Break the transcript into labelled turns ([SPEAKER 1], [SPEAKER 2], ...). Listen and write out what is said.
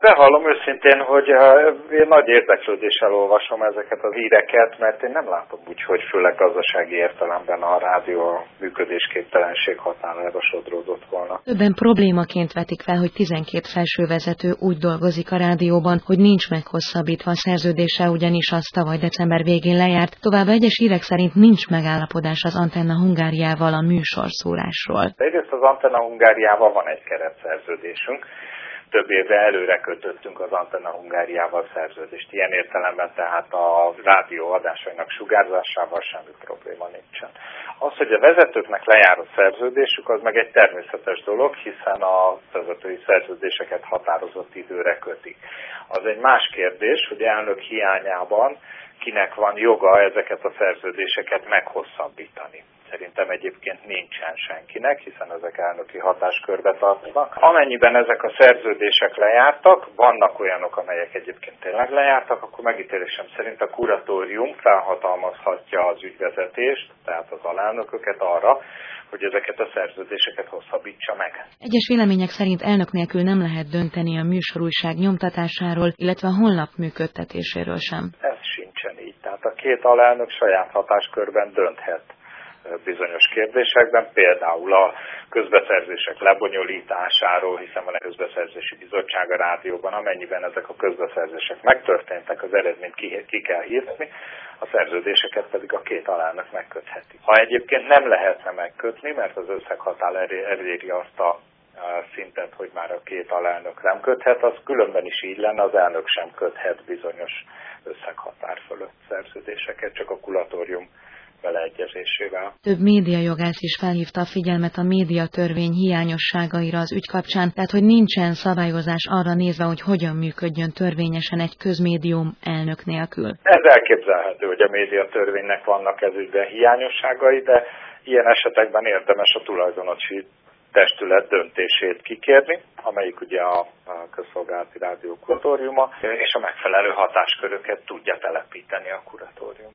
[SPEAKER 1] Bevallom őszintén, hogy én nagy érdeklődéssel olvasom ezeket a híreket, mert én nem látom úgy, hogy főleg gazdasági értelemben a rádió a működésképtelenség határára sodródott volna.
[SPEAKER 2] Többen problémaként vetik fel, hogy 12 felsővezető úgy dolgozik a rádióban, hogy nincs meghosszabbítva a szerződése, ugyanis az tavaly december végén lejárt. Továbbá egyes hírek szerint nincs megállapodás az Antenna Hungáriával a műsorszórásról.
[SPEAKER 1] Egyrészt az Antenna Hungáriával van egy keretszerződésünk. Több évre előre kötöttünk az Antenna Hungáriával szerződést. Ilyen értelemben tehát a rádió adásainak sugárzásával semmi probléma nincsen. Az, hogy a vezetőknek lejár a szerződésük, az meg egy természetes dolog, hiszen a vezetői szerződéseket határozott időre kötik. Az egy más kérdés, hogy elnök hiányában kinek van joga ezeket a szerződéseket meghosszabbítani. Szerintem egyébként nincsen senkinek, hiszen ezek elnöki hatáskörbe tartoznak. Amennyiben ezek a szerződések lejártak, vannak olyanok, amelyek egyébként tényleg lejártak, akkor megítélésem szerint a kuratórium felhatalmazhatja az ügyvezetést, tehát az alelnököket arra, hogy ezeket a szerződéseket hosszabbítsa meg.
[SPEAKER 2] Egyes vélemények szerint elnök nélkül nem lehet dönteni a műsorújság nyomtatásáról, illetve a honlap működtetéséről sem.
[SPEAKER 1] Ez sincsen így. Tehát a két alelnök saját hatáskörben dönthet bizonyos kérdésekben, például a közbeszerzések lebonyolításáról, hiszen van egy közbeszerzési bizottság a rádióban, amennyiben ezek a közbeszerzések megtörténtek, az eredményt ki kell hirteni, a szerződéseket pedig a két alelnök megkötheti. Ha egyébként nem lehetne megkötni, mert az összeghatár eléri azt a szintet, hogy már a két alelnök nem köthet, az különben is így lenne, az elnök sem köthet bizonyos összeghatár fölött szerződéseket, csak a kuratórium beleegyezésével.
[SPEAKER 2] Több médiajogász is felhívta a figyelmet a médiatörvény hiányosságaira az ügy kapcsán, tehát hogy nincsen szabályozás arra nézve, hogy hogyan működjön törvényesen egy közmédium elnök nélkül.
[SPEAKER 1] Ez elképzelhető, hogy a médiatörvénynek vannak ez ügyben hiányosságai, de ilyen esetekben érdemes a tulajdonosi testület döntését kikérni, amelyik ugye a Közszolgálati Rádió Kuratóriuma, és a megfelelő hatásköröket tudja telepíteni a kuratórium.